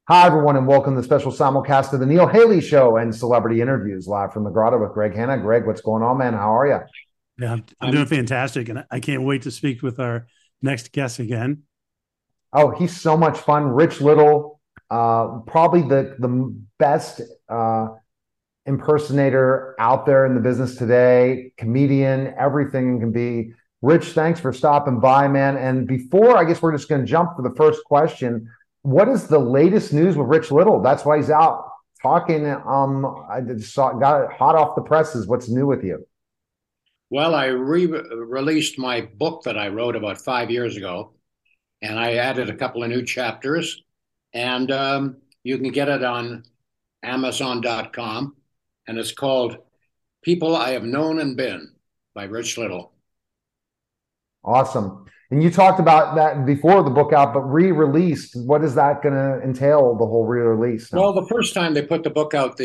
Hi, everyone, and welcome to the special simulcast of the Neil Haley Show and celebrity interviews live from the Grotto with Greg Hanna. Greg, what's going on, man? How are you? Yeah, I'm I'm doing fantastic, and I can't wait to speak with our next guest again. Oh, he's so much fun. Rich Little, probably the best impersonator out there in the business today, comedian, everything can be. Rich, thanks for stopping by, man. And before, I guess we're just going to jump for the first question. What is the latest news with Rich Little? That's why he's out talking. I just got it hot off the presses. What's new with you? well, I released my book that I wrote about 5 years ago, and I added a couple of new chapters, and you can get it on Amazon.com, and it's called "People I Have Known and Been" by Rich Little. Awesome. And you talked about that before the book out, but re-released. What is that going to entail? The whole re-release Well, now. the first time they put the book out,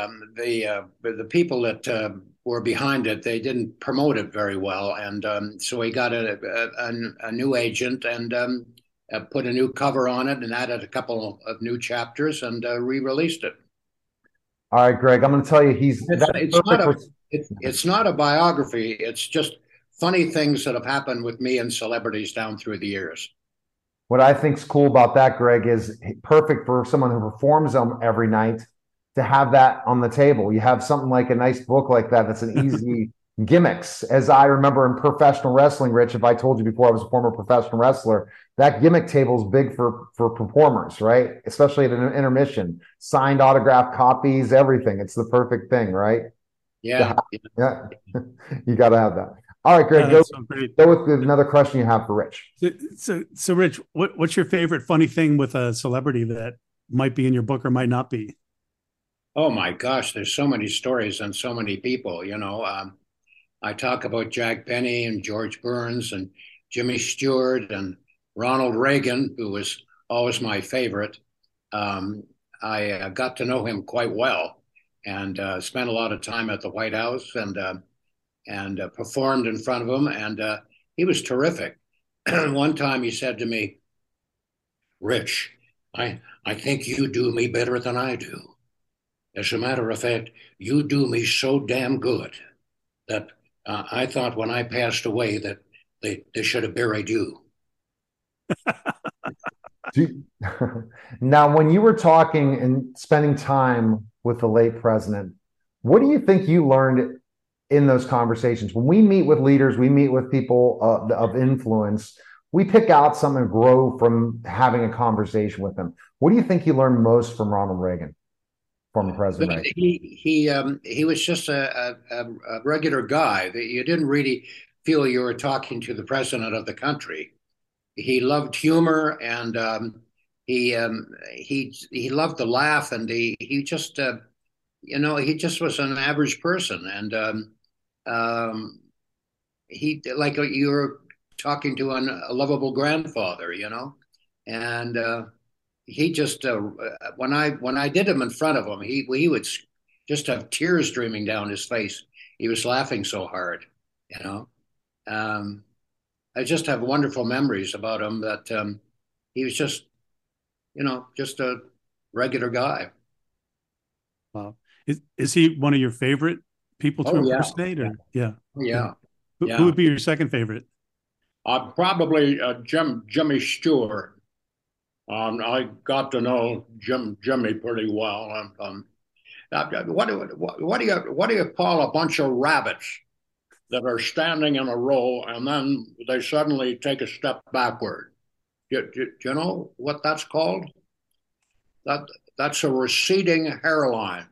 the people that were behind it, they didn't promote it very well, and so we got a new agent and put a new cover on it and added a couple of new chapters and re-released it. All right, Greg. I'm going to tell you, It's that's it's not perfect a for. it's not a biography. It's just funny things that have happened with me and celebrities down through the years. What I think's cool about that, Greg, is perfect for someone who performs them every night to have that on the table. You have something like a nice book like that that's an easy gimmicks. As I remember in professional wrestling, Rich, if I told you before I was a former professional wrestler, that gimmick table is big for performers, right? Especially at an intermission. Signed autograph copies, everything. It's the perfect thing, right? Yeah. Yeah, you got to have that. All right, Greg, Yeah, go that's so great. go with another question you have for Rich. So Rich, what's your favorite funny thing with a celebrity that might be in your book or might not be? Oh my gosh, there's so many stories and so many people. I talk about Jack Benny and George Burns and Jimmy Stewart and Ronald Reagan, who was always my favorite. Um, I got to know him quite well and spent a lot of time at the White House and performed in front of him, and he was terrific. One time he said to me, "Rich, I think you do me better than I do. As a matter of fact, you do me so damn good that I thought when I passed away that they should have buried you." Now, when you were talking and spending time with the late president, what do you think you learned in those conversations? When we meet with leaders, we meet with people of influence, we pick out something to grow from having a conversation with them. What do you think you learned most from Ronald Reagan, former president But Reagan? he was just a regular guy. That you didn't really feel you were talking to the president of the country. He loved humor and he loved to laugh, and he just he just was an average person, and um, he like you were talking to a lovable grandfather, and he just when I did him in front of him, he would just have tears streaming down his face. He was laughing so hard, you know. Um, I just have wonderful memories about him that he was just just a regular guy. Wow, is he one of your favorite people to Oh yeah, impersonate? Or yeah, oh yeah. yeah, Who yeah. would be your second favorite? Probably Jimmy Stewart. I got to know Jimmy pretty well. What do you call a bunch of rabbits that are standing in a row and then they suddenly take a step backward? Do you know what that's called? That that's a receding hairline.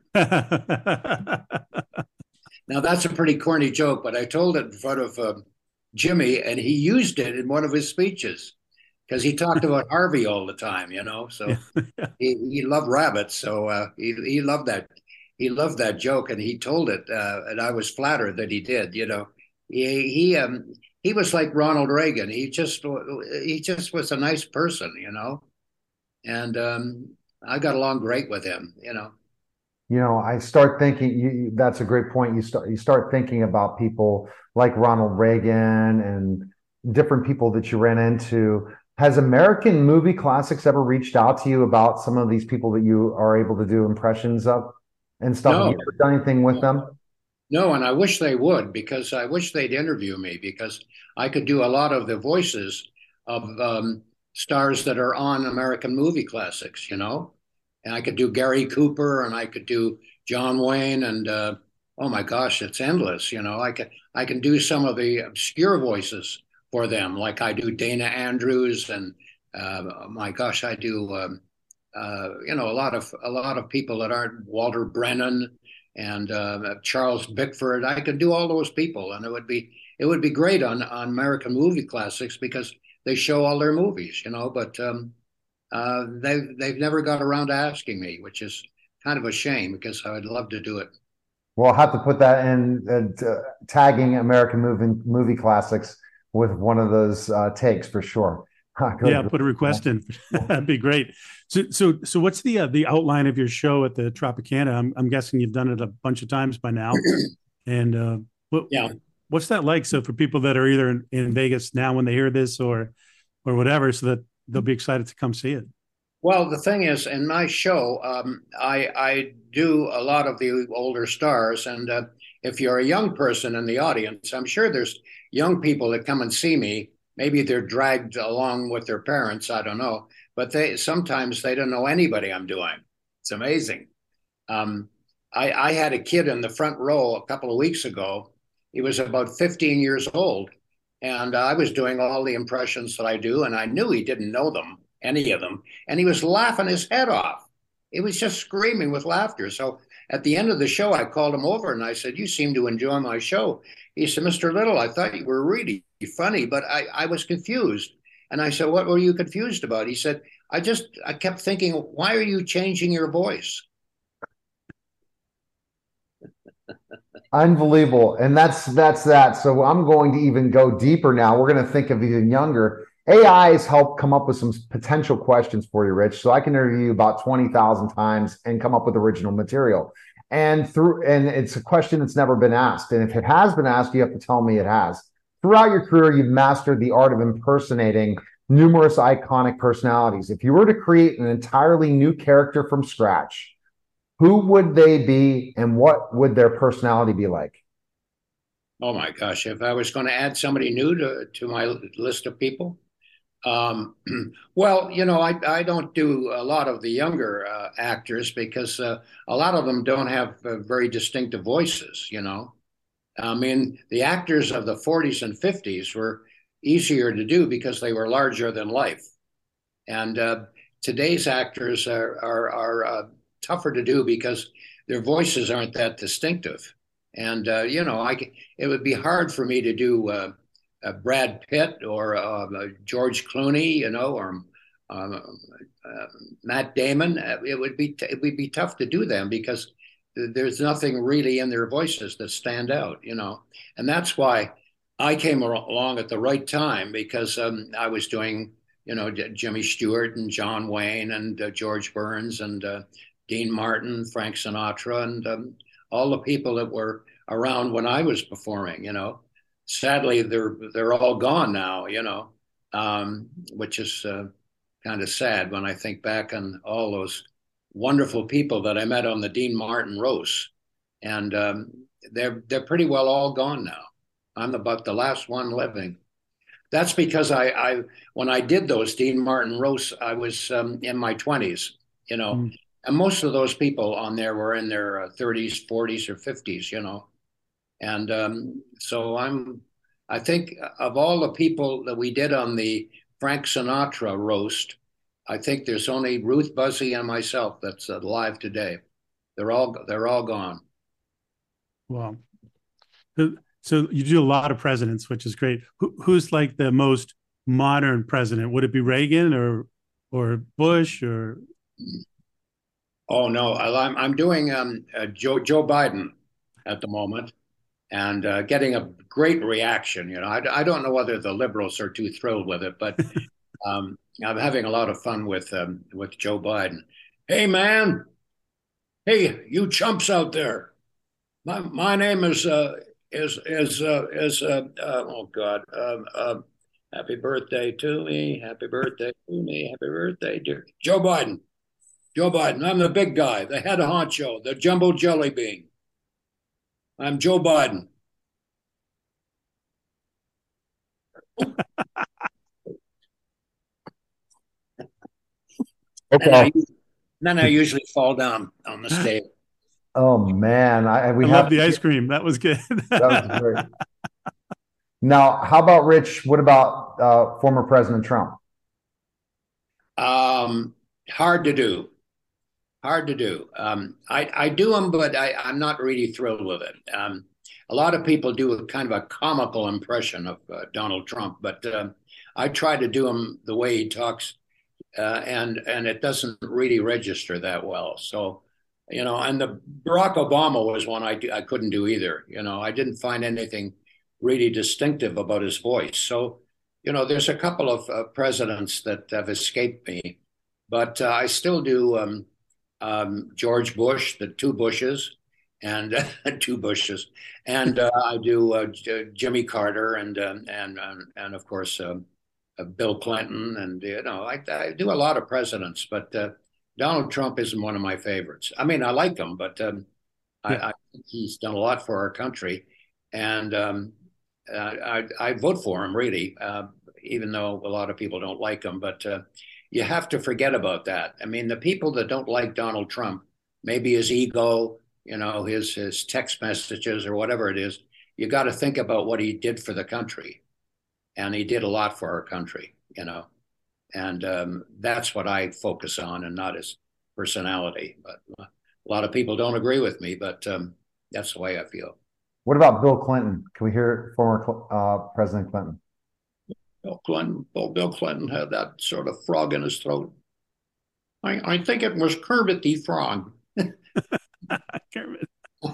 Now that's a pretty corny joke, but I told it in front of Jimmy, and he used it in one of his speeches because he talked about Harvey all the time. Yeah. So he loved rabbits, so he loved that. He loved that joke, and he told it, and I was flattered that he did. He was like Ronald Reagan. He just was a nice person, and I got along great with him. I start thinking that's a great point. You start thinking about people like Ronald Reagan and different people that you ran into. Has American Movie Classics ever reached out to you about some of these people that you are able to do impressions of and stuff? Have No, you ever done anything with them? no, and I wish they would because I wish they'd interview me because I could do a lot of the voices of stars that are on American movie classics, you know? And I could do Gary Cooper and I could do John Wayne and oh my gosh, it's endless, you know. I can do some of the obscure voices for them, like I do Dana Andrews and my gosh, I do you know, a lot of people that aren't Walter Brennan and Charles Bickford. I could do all those people, and it would be great on American movie classics because they show all their movies, you know. But they've never got around to asking me, which is kind of a shame because I would love to do it. Well, I'll have to put that in tagging American movie classics with one of those takes for sure. Yeah, put a request in. That'd be great. So what's the outline of your show at the Tropicana? I'm guessing you've done it a bunch of times by now. And Yeah. what's that like? So for people that are either in Vegas now when they hear this or whatever, so that they'll be excited to come see it. Well, the thing is, in my show, I do a lot of the older stars, and if you're a young person in the audience, I'm sure there's young people that come and see me. Maybe they're dragged along with their parents, I don't know, but they sometimes they don't know anybody I'm doing. It's amazing. Um, I had a kid in the front row a couple of weeks ago. He was about 15 years old, and I was doing all the impressions that I do, and I knew he didn't know them, any of them, and he was laughing his head off. He was just screaming with laughter. So at the end of the show, I called him over and I said, "You seem to enjoy my show." He said, "Mr. Little, I thought you were really funny, but I was confused." And I said, "What were you confused about?" He said, I kept thinking, why are you changing your voice?" Unbelievable. And that's that. So I'm going to even go deeper now. We're going to think of even younger. AI has helped come up with some potential questions for you, Rich. So I can interview you about 20,000 times and come up with original material. And it's a question that's never been asked. And if it has been asked, you have to tell me it has. Throughout your career, you've mastered the art of impersonating numerous iconic personalities. If you were to create an entirely new character from scratch, who would they be and what would their personality be like? Oh my gosh, if I was going to add somebody new to my list of people, Um, well, you know, I don't do a lot of the younger actors because a lot of them don't have very distinctive voices, you know. I mean, the actors of the 40s and 50s were easier to do because they were larger than life. And today's actors are tougher to do because their voices aren't that distinctive. And, you know, it would be hard for me to do Brad Pitt or George Clooney, you know, or um, Matt Damon. It would be tough to do them because there's nothing really in their voices that stand out, you know, and that's why I came along at the right time because I was doing, you know, Jimmy Stewart and John Wayne and George Burns and Dean Martin, Frank Sinatra, and all the people that were around when I was performing, you know. Sadly, they're all gone now, you know, which is kind of sad when I think back on all those wonderful people that I met on the Dean Martin roast, and they're pretty well all gone now. I'm about the last one living. That's because I when I did those Dean Martin roasts, I was in my 20s, you know, Mm. and most of those people on there were in their 30s, 40s, or 50s, you know. And so I think of all the people that we did on the Frank Sinatra roast, I think there's only Ruth Buzzy and myself that's alive today. They're all gone. Wow. So you do a lot of presidents, which is great. Who's like the most modern president? Would it be Reagan or Bush or? Oh no, I'm doing Joe Biden at the moment and getting a great reaction. You know, I don't know whether the liberals are too thrilled with it, but I'm having a lot of fun with Joe Biden. Hey man, hey you chumps out there. My name is oh God Happy birthday to me. Happy birthday to me. Happy birthday, dear Joe Biden. Joe Biden. I'm the big guy, the head honcho, the jumbo jelly bean. I'm Joe Biden. Okay. Then I usually fall down on the stage. Oh man, we I have love the ice cream. That was good. that was great. Now, how about Rich? What about former President Trump? Hard to do. Hard to do. I do them, but I'm not really thrilled with it. A lot of people do a kind of a comical impression of Donald Trump, but I try to do him the way he talks, and it doesn't really register that well. So, and the Barack Obama was one I couldn't do either. I didn't find anything really distinctive about his voice. So, there's a couple of presidents that have escaped me, but I still do. George Bush, the two Bushes, and two Bushes, and I do Jimmy Carter, and of course Bill Clinton, and I do a lot of presidents, but Donald Trump isn't one of my favorites. I mean, I like him, but I think he's done a lot for our country, and I vote for him really, even though a lot of people don't like him, but. You have to forget about that. I mean, the people that don't like Donald Trump, maybe his ego, his text messages or whatever it is, you got to think about what he did for the country. And he did a lot for our country, and that's what I focus on and not his personality. But a lot of people don't agree with me, but that's the way I feel. What about Bill Clinton? Can we hear former President Clinton? Bill Clinton had that sort of frog in his throat. I think it was Kermit the Frog. Kermit.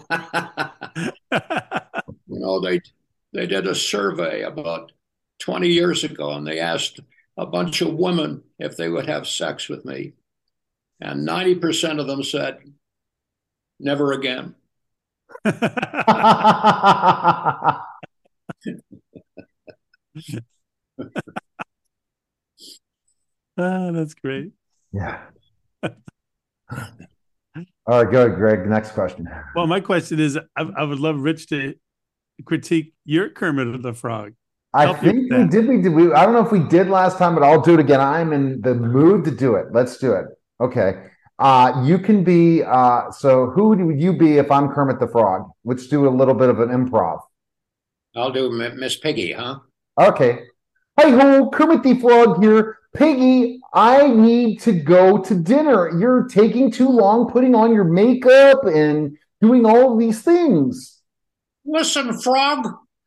They did a survey about 20 years ago, and they asked a bunch of women if they would have sex with me, and 90% of them said, "Never again." That's great. Yeah. All right, go ahead, Greg. Next question. Well, my question is, I would love Rich to critique your Kermit the Frog. I think we did. I don't know if we did last time, but I'll do it again. I'm in the mood to do it. Let's do it. Okay. You can be. So who would you be if I'm Kermit the Frog? Let's do a little bit of an improv. I'll do Miss Piggy, huh? Okay. Hey ho, Kermit the Frog here. Piggy, I need to go to dinner. You're taking too long putting on your makeup and doing all of these things. Listen, Frog.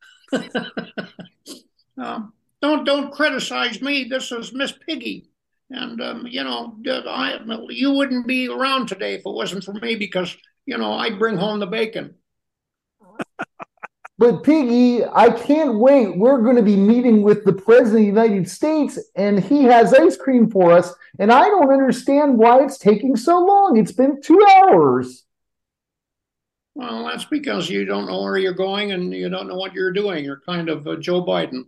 Don't criticize me. This is Miss Piggy, and you wouldn't be around today if it wasn't for me because I bring home the bacon. But Piggy, I can't wait. We're going to be meeting with the President of the United States, and he has ice cream for us. And I don't understand why it's taking so long. It's been 2 hours. Well, that's because you don't know where you're going and you don't know what you're doing. You're kind of Joe Biden.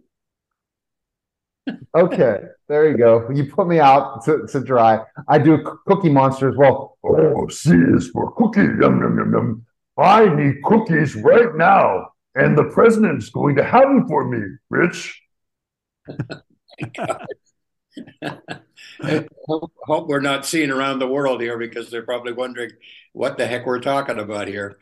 Okay, there you go. You put me out to dry. I do Cookie Monster as well. Oh, C is for cookie. Yum, yum, yum, yum. I need cookies right now. And the president's going to have them for me, Rich. Hope we're not seen around the world here because they're probably wondering what the heck we're talking about here.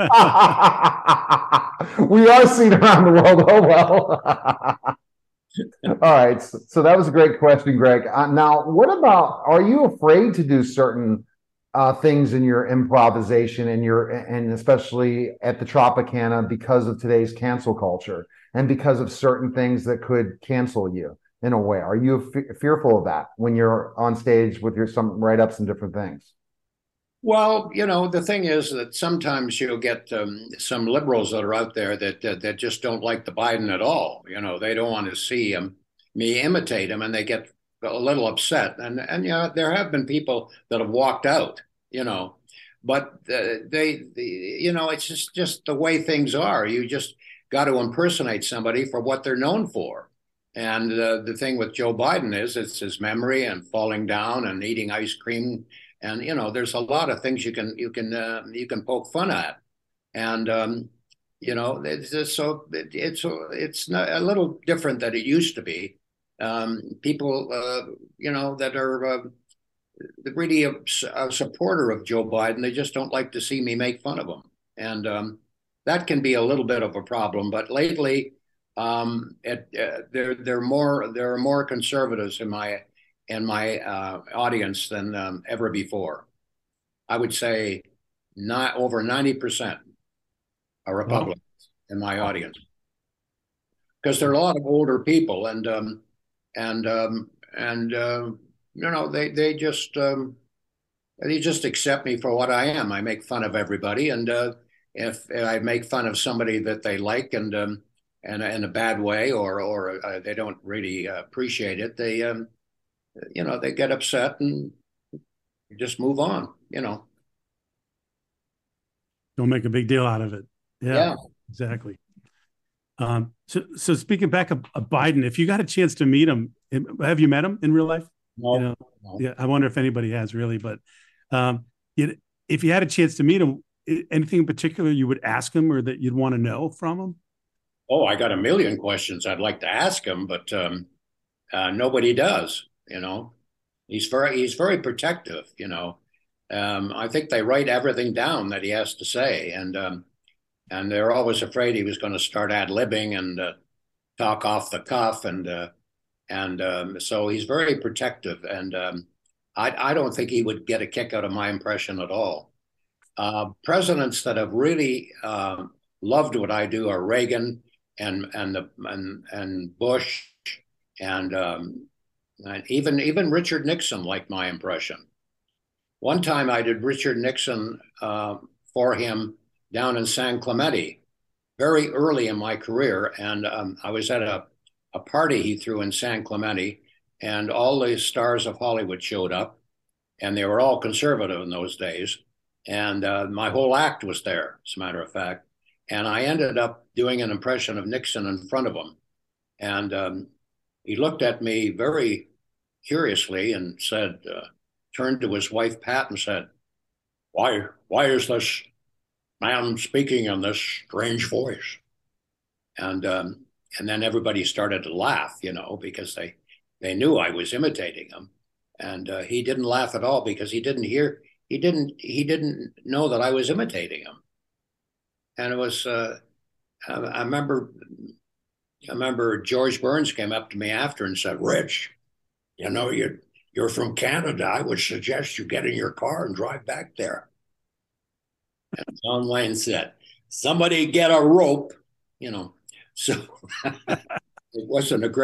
We are seen around the world. Oh, well. All right. So that was a great question, Greg. Now, what about, are you afraid to do certain things in your improvisation and especially at the Tropicana because of today's cancel culture and because of certain things that could cancel you in a way? Are you fearful of that when you're on stage with some write-ups and different things? Well, the thing is that sometimes you'll get some liberals that are out there that just don't like the Biden at all. They don't want to see me imitate him, and they get a little upset. And there have been people that have walked out. But it's just the way things are. You just got to impersonate somebody for what they're known for. And the thing with Joe Biden is it's his memory and falling down and eating ice cream, and there's a lot of things you can poke fun at, and it's just it's not a little different than it used to be. People that are really a supporter of Joe Biden, they just don't like to see me make fun of him, and that can be a little bit of a problem. But lately, there are more conservatives in my audience than ever before. I would say not over 90% are Well, Republicans in my audience because there are a lot of older people, and they just accept me for what I am. I make fun of everybody, and if I make fun of somebody that they like and in a bad way, or they don't really appreciate it, they get upset and just move on. don't make a big deal out of it. Yeah, Yeah. exactly. So speaking back of Biden, if you got a chance to meet him, have you met him in real life? No, no. Yeah, I wonder if anybody has really, but um, if you had a chance to meet him, anything in particular you would ask him or that you'd want to know from him? Oh, I got a million questions I'd like to ask him, but nobody does. He's very protective. I think they write everything down that he has to say, and they're always afraid he was going to start ad-libbing and talk off the cuff, and so he's very protective, and I don't think he would get a kick out of my impression at all. Presidents that have really loved what I do are Reagan and Bush and even Richard Nixon liked my impression. One time I did Richard Nixon for him down in San Clemente very early in my career, and I was at a party he threw in San Clemente, and all the stars of Hollywood showed up, and they were all conservative in those days, and my whole act was there, as a matter of fact. And I ended up doing an impression of Nixon in front of him. And he looked at me very curiously and said, turned to his wife, Pat, and said, why is this man speaking in this strange voice? And then everybody started to laugh, because they knew I was imitating him. And he didn't laugh at all because he didn't know that I was imitating him. And it was I remember George Burns came up to me after and said, Rich, you're from Canada. I would suggest you get in your car and drive back there. And John Wayne said, somebody get a rope, So it wasn't a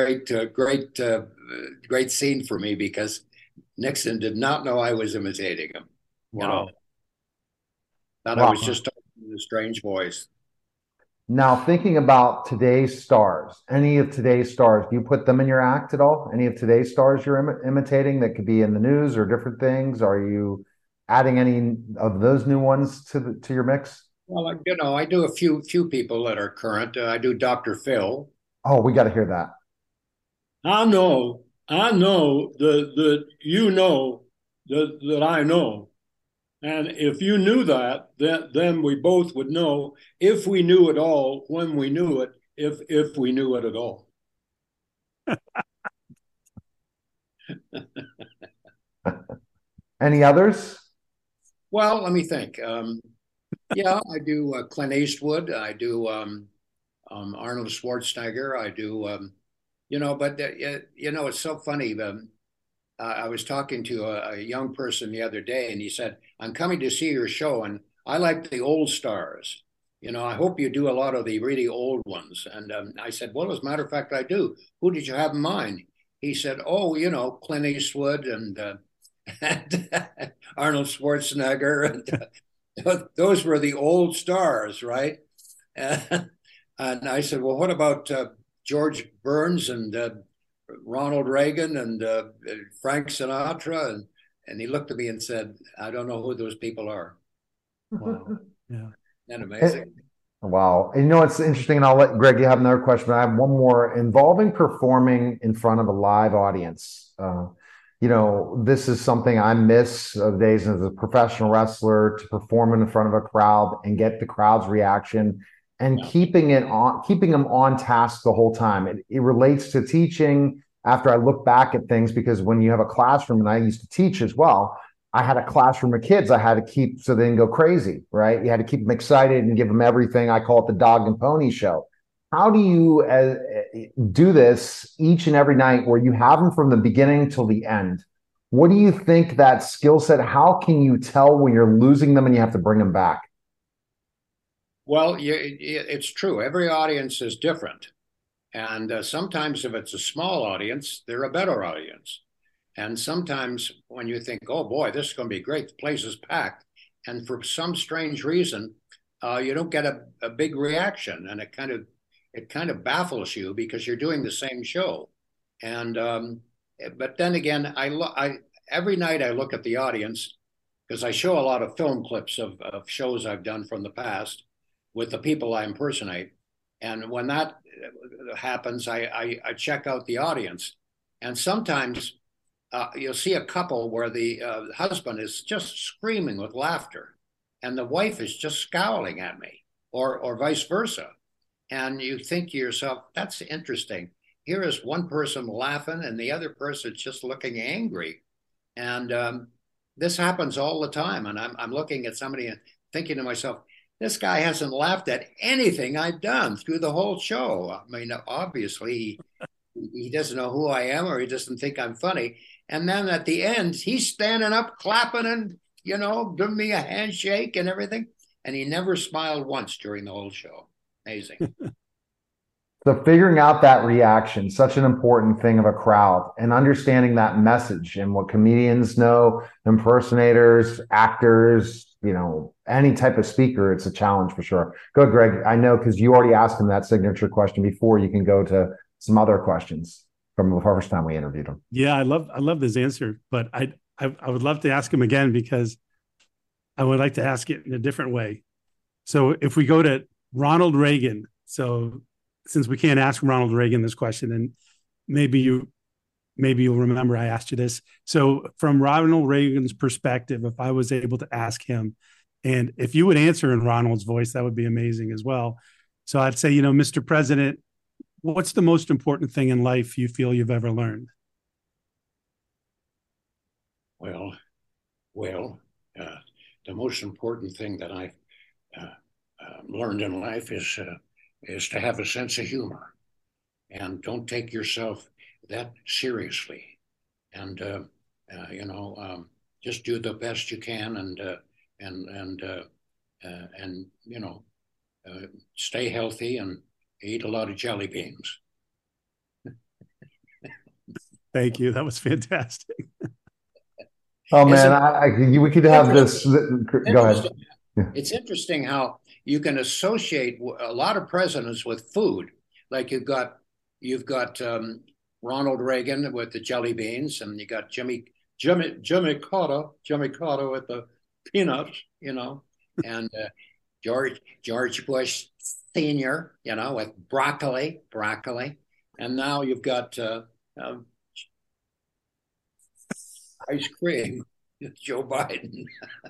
great scene for me because Nixon did not know I was imitating him. Wow. Thought I was just talking in a strange voice. Now, thinking about today's stars, any of today's stars, do you put them in your act at all? Any of today's stars you're imitating that could be in the news or different things? Are you adding any of those new ones to your mix? Well, I do a few people that are current. I do Dr. Phil. Oh, we got to hear that. I know that you know that I know. And if you knew that, then we both would know if we knew it all, when we knew it, if we knew it at all. Any others? Well, let me think. Yeah, I do Clint Eastwood. I do Arnold Schwarzenegger. I do, but it's so funny. I was talking to a young person the other day, and he said, I'm coming to see your show, and I like the old stars. I hope you do a lot of the really old ones. And I said, well, as a matter of fact, I do. Who did you have in mind? He said, oh, Clint Eastwood and Arnold Schwarzenegger. And those were the old stars, right? And I said, well, what about George Burns and Ronald Reagan and Frank Sinatra? And he looked at me and said, I don't know who those people are. Wow. Yeah. Isn't that amazing? Wow. And you know, it's interesting, and I'll let Greg, you have another question, but I have one more involving performing in front of a live audience. You know, this is something I miss of days as a professional wrestler, to perform in front of a crowd and get the crowd's reaction and keeping them on task the whole time. It relates to teaching after I look back at things, because when you have a classroom, and I used to teach as well, I had a classroom of kids I had to keep so they didn't go crazy, right? You had to keep them excited and give them everything. I call it the dog and pony show. How do you do this each and every night where you have them from the beginning till the end? What do you think that skill set? How can you tell when you're losing them and you have to bring them back? Well, it's true. Every audience is different. And sometimes if it's a small audience, they're a better audience. And sometimes when you think, oh boy, this is going to be great, the place is packed, and for some strange reason, you don't get a big reaction, and it kind of baffles you because you're doing the same show. And but then again, I every night I look at the audience, because I show a lot of film clips of shows I've done from the past with the people I impersonate. And when that happens, I check out the audience, and sometimes you'll see a couple where the husband is just screaming with laughter, and the wife is just scowling at me, or vice versa. And you think to yourself, that's interesting. Here is one person laughing, and the other person just looking angry. And this happens all the time. And I'm looking at somebody and thinking to myself, this guy hasn't laughed at anything I've done through the whole show. I mean, obviously, he doesn't know who I am, or he doesn't think I'm funny. And then at the end, he's standing up, clapping, and, you know, giving me a handshake and everything. And he never smiled once during the whole show. Amazing. So figuring out that reaction, such an important thing of a crowd, and understanding that message and what comedians know, impersonators, actors, you know, any type of speaker, it's a challenge for sure. Go, Greg. I know, because you already asked him that signature question before. You can go to some other questions from the first time we interviewed him. Yeah, I love this answer, but I would love to ask him again, because I would like to ask it in a different way. So if we go to Ronald Reagan, so since we can't ask Ronald Reagan this question, and maybe you'll remember I asked you this. So from Ronald Reagan's perspective, if I was able to ask him, and if you would answer in Ronald's voice, that would be amazing as well. So I'd say, you know, Mr. President, what's the most important thing in life you feel you've ever learned? Well, the most important thing that I've learned in life is to have a sense of humor, and don't take yourself that seriously, and you know, just do the best you can, and you know, stay healthy and eat a lot of jelly beans. Thank you. That was fantastic. Oh man, we could have this. Go ahead. It's interesting how you can associate a lot of presidents with food. Like you've got Ronald Reagan with the jelly beans, and you got Jimmy Carter with the peanuts, you know, and George Bush Senior, you know, with broccoli, and now you've got ice cream, Joe Biden.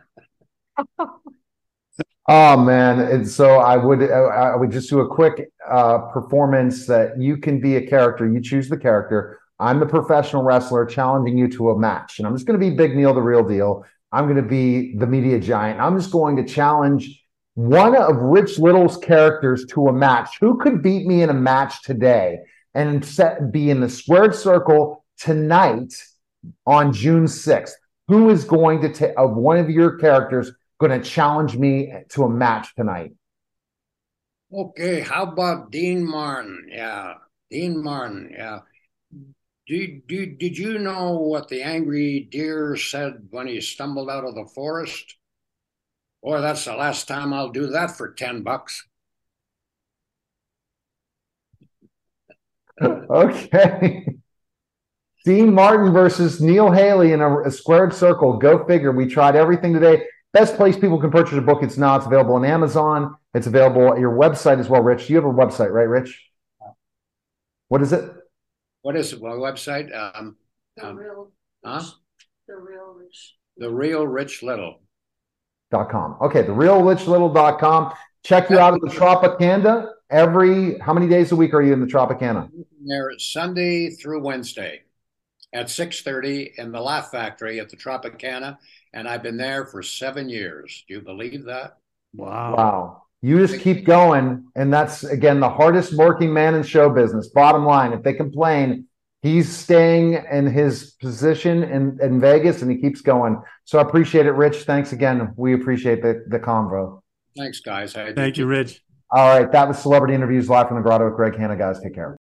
Oh man, and so I would just do a quick performance that you can be a character. You choose the character. I'm the professional wrestler challenging you to a match, and I'm just going to be Big Neil, the real deal. I'm going to be the media giant. I'm just going to challenge one of Rich Little's characters to a match. Who could beat me in a match today and be in the squared circle tonight on June 6th? Who is going to take of one of your characters going to challenge me to a match tonight? Okay, how about Dean Martin? Yeah, Dean Martin. Yeah. Did you know what the angry deer said when he stumbled out of the forest? Boy, that's the last time I'll do that for $10. Okay. Dean Martin versus Neil Haley in a squared circle. Go figure. We tried everything today. best place people can purchase a book. It's now it's available on Amazon. It's available at your website as well, Rich. You have a website, right, Rich? What is it? What is it? My website? The real, Huh? the real rich. The Real Rich Little. .com. Okay, therealrichlittle.com. Check you out at the Tropicana how many days a week are you in the Tropicana? There Sunday through Wednesday at 6:30 in the Laugh Factory at the Tropicana, and I've been there for 7 years. Do you believe that? Wow. Wow. You just keep going, and that's, again, the hardest working man in show business. Bottom line, if they complain, he's staying in his position in Vegas, and he keeps going. So I appreciate it, Rich. Thanks again. We appreciate the convo. Thanks, guys. Thank you, Rich. All right, that was Celebrity Interviews live from the Grotto with Greg Hanna, guys. Take care.